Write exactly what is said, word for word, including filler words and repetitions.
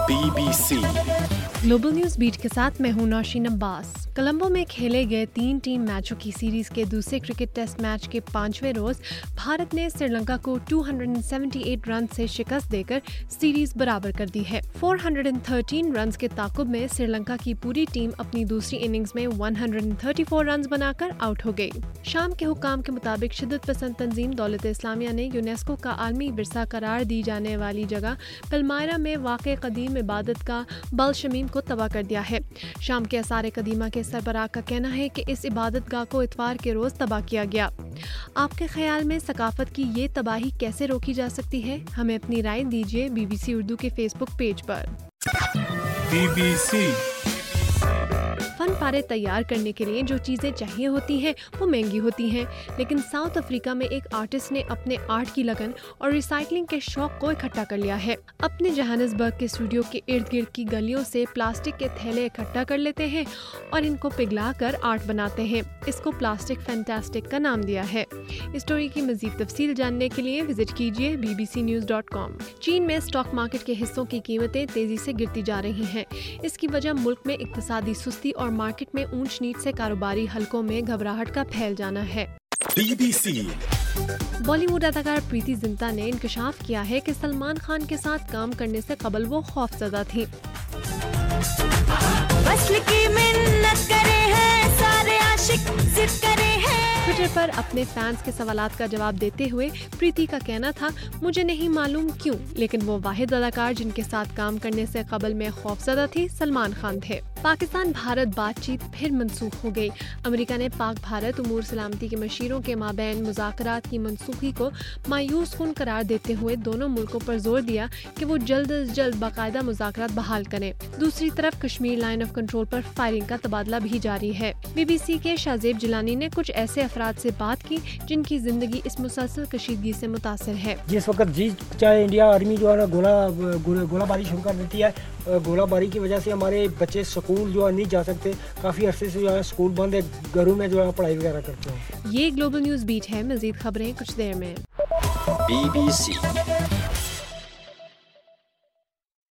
Be B C global news beat کے ساتھ میں ہوں نوشین عباس۔ کولمبو میں کھیلے گئے تین ٹیم میچوں کی سیریز کے دوسرے کرکٹ ٹیسٹ میچ کے پانچویں روز بھارت نے سری لنکا کو دو سو اٹھہتر رن سے شکست دے کر سیریز برابر کر دی ہے۔ چار سو تیرہ رنز کے تعاقب میں سری لنکا کی پوری ٹیم اپنی دوسری اننگز میں ایک سو چونتیس رنز بنا کر آؤٹ ہو گئی۔ شام کے حکام کے مطابق شدت پسند تنظیم دولت اسلامیہ نے یونیسکو کا عالمی ورثہ قرار دی جانے والی جگہ پلمائرا میں واقع قدیم عبادت گاہ بل شمیم کو تباہ کر دیا ہے۔ شام کے آثار قدیمہ کے سربراہ کا کہنا ہے کہ اس عبادت گاہ کو اتوار کے روز تباہ کیا گیا۔ آپ کے خیال میں ثقافت کی یہ تباہی کیسے روکی جا سکتی ہے؟ ہمیں اپنی رائے دیجیے بی بی سی اردو کے فیس بک پیج پر۔ بی بی سی فن پارے تیار کرنے کے لیے جو چیزیں چاہیے ہوتی ہیں وہ مہنگی ہوتی ہیں، لیکن ساؤتھ افریقہ میں ایک آرٹسٹ نے اپنے آرٹ کی لگن اور ریسائکلنگ کے شوق کو اکٹھا کر لیا ہے۔ اپنے جوہانسبرگ کے اسٹوڈیو کے ارد گرد کی گلیوں سے پلاسٹک کے تھیلے اکٹھا کر لیتے ہیں اور ان کو پگھلا کر آرٹ بناتے ہیں۔ اس کو پلاسٹک فینٹاسٹک کا نام دیا ہے۔ اسٹوری کی مزید تفصیل جاننے کے لیے وزٹ کیجیے B B C news dot com. چین میں اسٹاک مارکیٹ کے حصوں کی قیمتیں تیزی سے گرتی جا رہی ہیں۔ اس کی وجہ ملک میں اقتصادی سستی اور مارکیٹ میں اونچ نیچ سے کاروباری حلقوں میں گھبراہٹ کا پھیل جانا ہے۔ B B C Bollywood اداکار پریتی زنتا نے انکشاف کیا ہے کہ سلمان خان کے ساتھ کام کرنے سے قبل وہ خوفزدہ تھیں۔ وصل کی منت کرے ہیں سارے عاشق ضد کرے ہیں۔ ٹویٹر پر اپنے فینس کے سوالات کا جواب دیتے ہوئے پریتی کا کہنا تھا، مجھے نہیں معلوم کیوں، لیکن وہ واحد اداکار جن کے ساتھ کام کرنے سے قبل میں خوفزدہ تھی سلمان خان تھے۔ پاکستان بھارت بات چیت پھر منسوخ ہو گئی۔ امریکہ نے پاک بھارت امور سلامتی کے مشیروں کے مابین مذاکرات کی منسوخی کو مایوس کن قرار دیتے ہوئے دونوں ملکوں پر زور دیا کہ وہ جلد از جلد باقاعدہ مذاکرات بحال کریں۔ دوسری طرف کشمیر لائن آف کنٹرول پر فائرنگ کا تبادلہ بھی جاری ہے۔ بی بی سی کے شاہزیب جیلانی نے کچھ ایسے افراد سے بات کی جن کی زندگی اس مسلسل کشیدگی سے متاثر ہے۔ جس وقت جی چاہے انڈیا آرمی جو ہے نا گولہ گولہ باری شروع کر دیتی ہے، گولہ باری کی وجہ سے ہمارے بچے سکول جو ہے نہیں جا سکتے، کافی عرصے سے جو ہے سکول بند ہے، گھروں میں جو ہے پڑھائی وغیرہ کرتے ہیں۔ یہ گلوبل نیوز بیٹ ہے، مزید خبریں کچھ دیر میں۔ Be B C